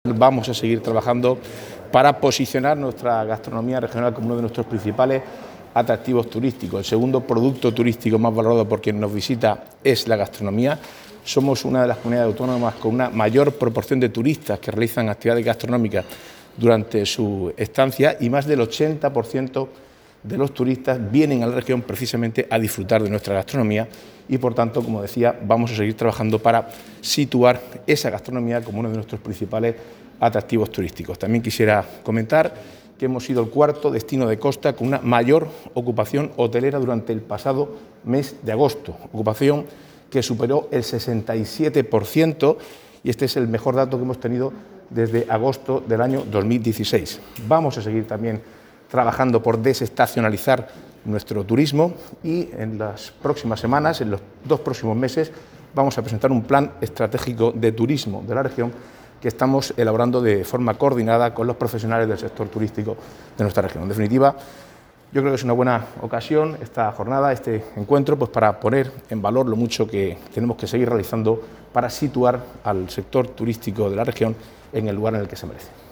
Vamos a seguir trabajando para posicionar nuestra gastronomía regional como uno de nuestros principales atractivos turísticos. El segundo producto turístico más valorado por quien nos visita es la gastronomía. Somos una de las comunidades autónomas con una mayor proporción de turistas que realizan actividades gastronómicas durante su estancia y más del 80% de los turistas vienen a la región precisamente a disfrutar de nuestra gastronomía y, por tanto, como decía, vamos a seguir trabajando para situar esa gastronomía como uno de nuestros principales atractivos turísticos. También quisiera comentar que hemos sido el cuarto destino de costa con una mayor ocupación hotelera durante el pasado mes de agosto, ocupación que superó el 67% y este es el mejor dato que hemos tenido desde agosto del año 2016. Vamos a seguir también trabajando por desestacionalizar nuestro turismo y en las próximas semanas, en los 2 próximos meses, vamos a presentar un plan estratégico de turismo de la región que estamos elaborando de forma coordinada con los profesionales del sector turístico de nuestra región. En definitiva, yo creo que es una buena ocasión esta jornada, este encuentro, pues para poner en valor lo mucho que tenemos que seguir realizando para situar al sector turístico de la región en el lugar en el que se merece.